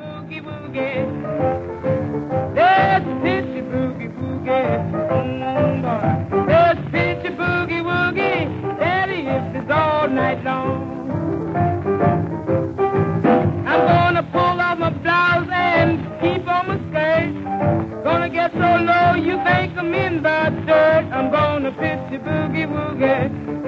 boogie woogie. Let's pitch a boogie woogie. Boy. Let's pitch a boogie woogie. Daddy, if it's all night long. I'm gonna pull off my blouse and keep on my skirt. Gonna get so low you think I'm in the dirt. I'm gonna pitch a boogie woogie.